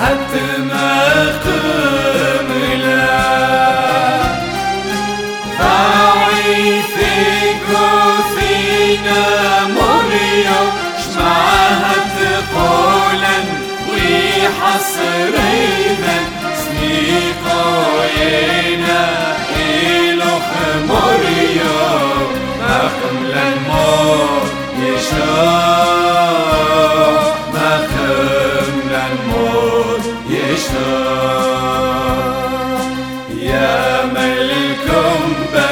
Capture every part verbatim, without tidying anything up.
حصرينا سنيقاينا إلخ مريم ما قبل الموت يشاء ما قبل الموت يشاء يا ملكم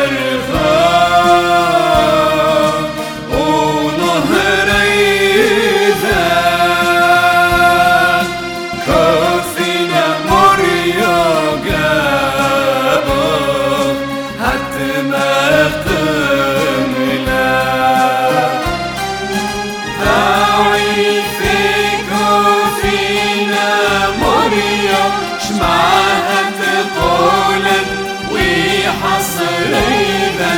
برخاء ونهر حصرينا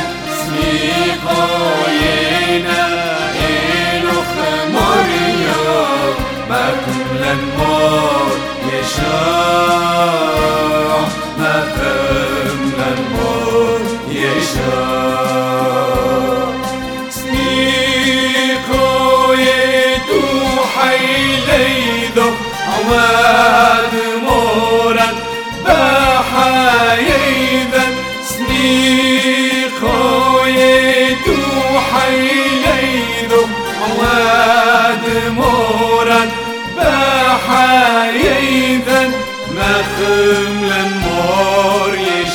سنيقاينا إلخ مريم ما قبل الموت يشاء ما قبل الموت يشاء سنيقايدو حيليدو عواد مورا بحيدا سنيقايدو حيليدو عواد مورا بحيدا ما قبل المور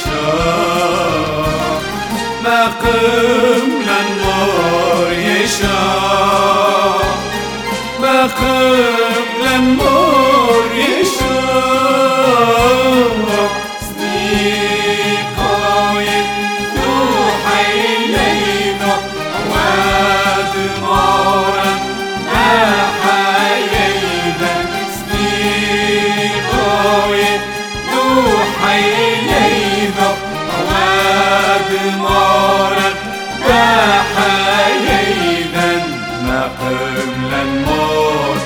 يشاء ما قبل المور يشاء ما قبل المور يشاء مورا بحيدا ما قبل الموت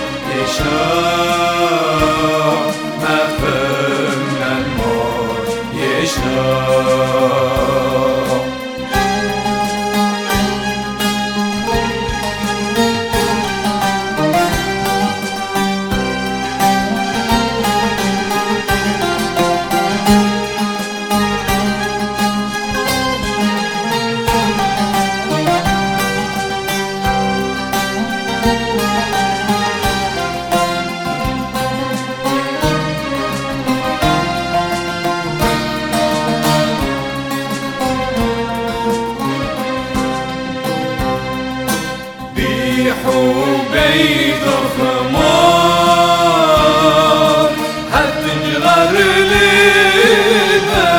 يشاء ما قبل الموت يشاء بيض خمار هتجغر لنا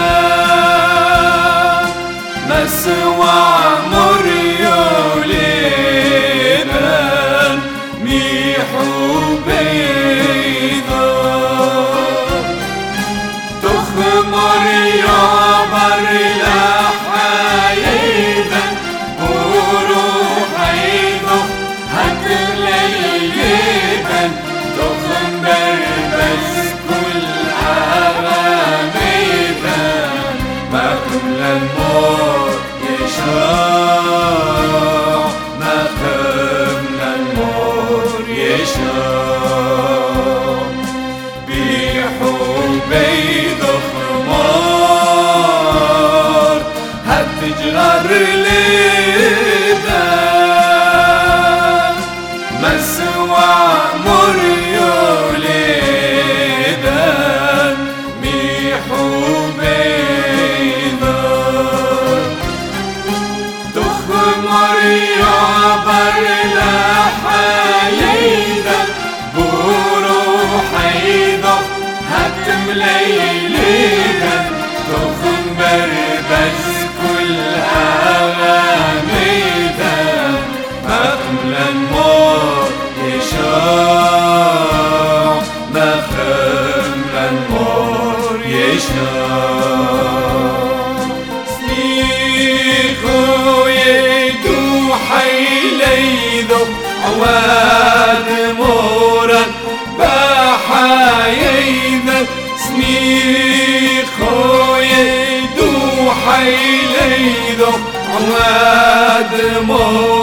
مسوى مريو لنا ميحو بيضا تخمر يا بر لحيدا وروحيدا هتليليبا تخمر بس كل عواميدا ما قبل الموت يشاء ما قبل الموت يشاء بيحو بيض خمار هتجغر ليدا مسوى مريو ليدا ميحو بيضا تخمر يا بر لحيدا بروحيدا هتمليليدا تخمر بس كل عواميدا ما قبل الموت يشاء ما قبل الموت يشاء سنيقايدو حيليدو عواد مورا بحيدا عواد مور